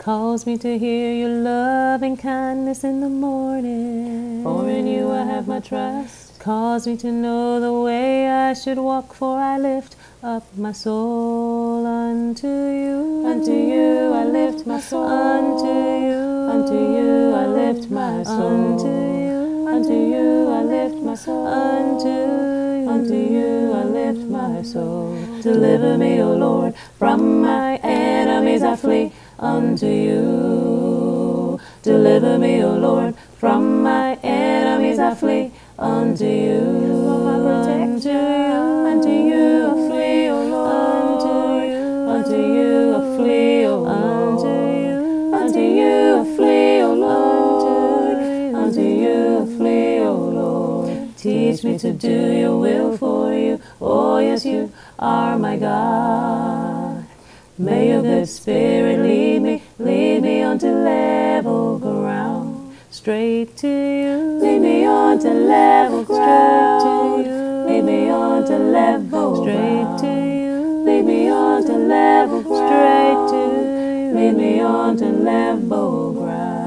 calls me to hear your loving kindness in the morning. For in you I have my trust. Calls me to know the way I should walk, for I lift up my soul unto you. Unto you I lift my soul. Unto you I lift my soul. Unto you I lift my soul. Unto you I lift my soul. Deliver me, O Lord, from my enemies I flee unto you. Deliver me, O Lord, from my enemies I flee unto you. For my protection, unto you I flee, O Lord. Unto you I flee, O Lord. Unto you I flee, O Lord. Unto you I flee, O Lord. Teach me to do your will, for you, oh yes, you are my God. May your good spirit lead me onto level ground, straight to you. Lead me onto level ground, lead me onto level straight to you. Lead me onto level ground, straight to you. Lead me onto level ground.